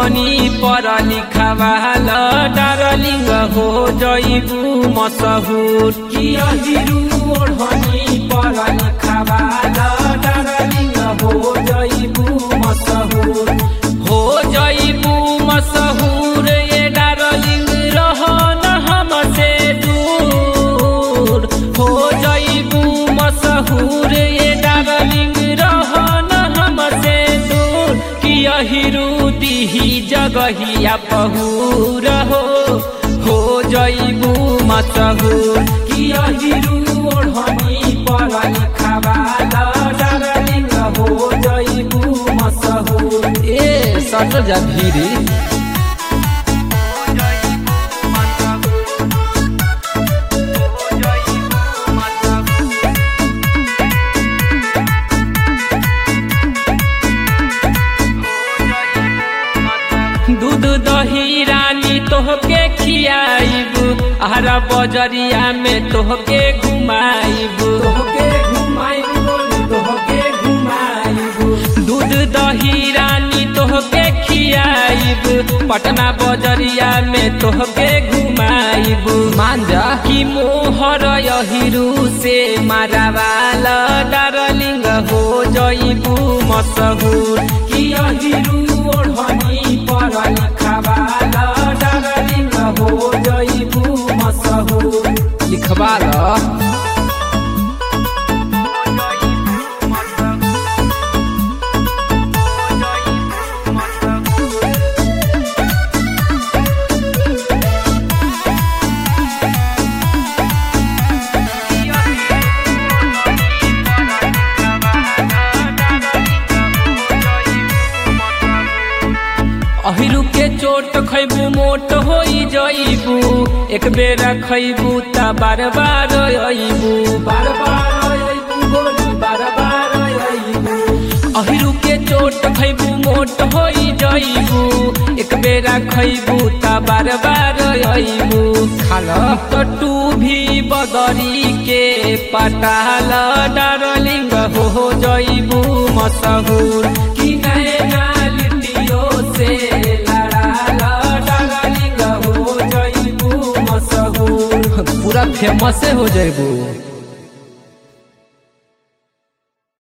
ओढ़नी पर लिखावाल डार्लिंग हो जइबू मशहूर कि अहिरू ओढ़नी पर लिखावाल डार्लिंग हो जइबू मशहूर हो जइबू मशहूर ये डार्लिंग रहन हमसे दूर हो जइबू मशहूर ये डार्लिंग रहन हमसे दूर कि अहिरू दिही जगहिया पहुर हो जइबू मशहूर कि अहिरू ओढ़नी पर लिखावाल डार्लिंग हो जइबू मशहूर। ए सट जा धीरे दूध दही रानी तोहके खियाइब आहारा बजरिया में तोहके घुमाइब दूध दही रानी तोहके खियाइब पटना बजरिया में तोहके घुमाइब मान जा कि मोहर अहिरू से मारावाल डार्लिंग हो जइबू मशहूर कि अहिरू ओढ़नी पर लिखावाल डार्लिंग हो जइबू मशहूर लिखवाल। अहिरू के चोट खैबू मोट होई जइबू एक बेरा खैबू ता बार बार अइबू अहिरू के चोट खैबू मोट होई जइबू एक बेरा खैबू ता बार बार अइबू खाल तो तू भी बदरी के पटाल डार्लिंग हो जइबू मशहूर कि नैना लिटियो से पूरा फेमस हो जाइबू।